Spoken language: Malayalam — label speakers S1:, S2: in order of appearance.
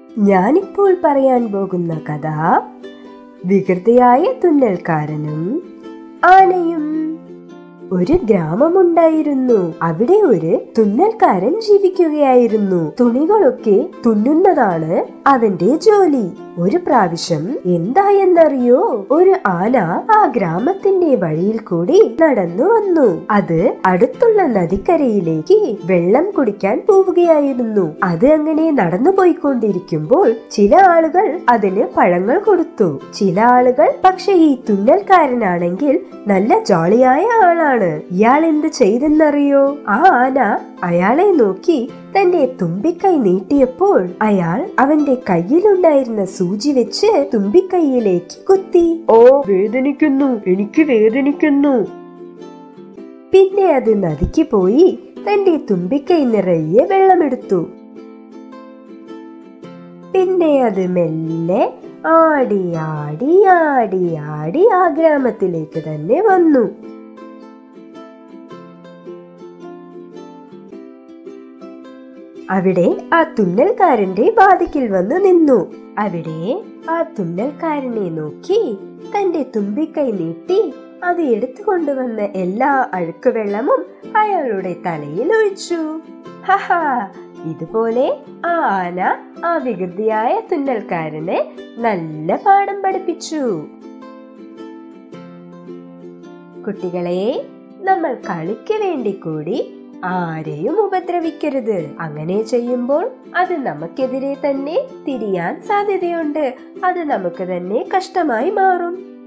S1: ഞാനിപ്പോൾ പറയാൻ പോകുന്ന കഥ വികൃതിയായ തുന്നൽക്കാരനും ആനയും. ഒരു ഗ്രാമമുണ്ടായിരുന്നു. അവിടെ ഒരു തുന്നൽക്കാരൻ ജീവിക്കുകയായിരുന്നു. തുണികളൊക്കെ തുന്നുന്നതാണ് അവന്റെ ജോലി. ഒരു പ്രാവശ്യം എന്തായെന്നറിയോ? ഒരു ആന ആ ഗ്രാമത്തിന്റെ വഴിയിൽ കൂടി നടന്നു വന്നു. അത് അടുത്തുള്ള നദിക്കരയിലേക്ക് വെള്ളം കുടിക്കാൻ പോവുകയായിരുന്നു. അത് അങ്ങനെ നടന്നു പോയിക്കൊണ്ടിരിക്കുമ്പോൾ ചില ആളുകൾ അതിന് പഴങ്ങൾ കൊടുത്തു. ചില ആളുകൾ പക്ഷെ ഈ തുന്നൽക്കാരനാണെങ്കിൽ നല്ല ജോളിയായ ആളാണ്. ഇയാൾ എന്ത് ചെയ്തെന്നറിയോ? ആ ആന അയാളെ നോക്കി തന്റെ തുമ്പിക്കൈ നീട്ടിയപ്പോൾ അയാൾ അവന്റെ കയ്യിലുണ്ടായിരുന്ന സൂചി വെച്ച് തുമ്പിക്കൈയിലേക്ക് കുത്തി.
S2: ഓ, വേദനിക്കുന്നു, എനിക്ക് വേദനിക്കുന്നു.
S1: പിന്നെ അത് നദിക്ക് പോയി തന്റെ തുമ്പിക്കൈ നിറയെ വെള്ളമെടുത്തു. പിന്നെ അത് മെല്ലെ ആടി ആടി ആടി ആടി ആ ഗ്രാമത്തിലേക്ക് തന്നെ വന്നു. അവിടെ ആ തുന്നൽക്കാരന്റെ വാതിക്കൽ വന്ന് നിന്നു. അവിടെ ആ തുന്നൽക്കാരനെ നോക്കി തന്റെ തുമ്പിക്കൈ നീട്ടി അത് എടുത്തുകൊണ്ടുവന്ന എല്ലാ അഴുക്കുവെള്ളമും അയാളുടെ തലയിൽ ഒഴിച്ചു. ഹഹാ, ഇതുപോലെ ആ ആന ആ വികൃതിയായ തുന്നൽക്കാരനെ നല്ല പാഠം പഠിപ്പിച്ചു. കുട്ടികളെ, നമ്മൾ കളിക്ക് വേണ്ടി കൂടി ആരെയും ഉപദ്രവിക്കരുത്. അങ്ങനെ ചെയ്യുമ്പോൾ അത് നമുക്കെതിരെ തന്നെ തിരിയാൻ സാധ്യതയുണ്ട്. അത് നമുക്ക് തന്നെ കഷ്ടമായി മാറും.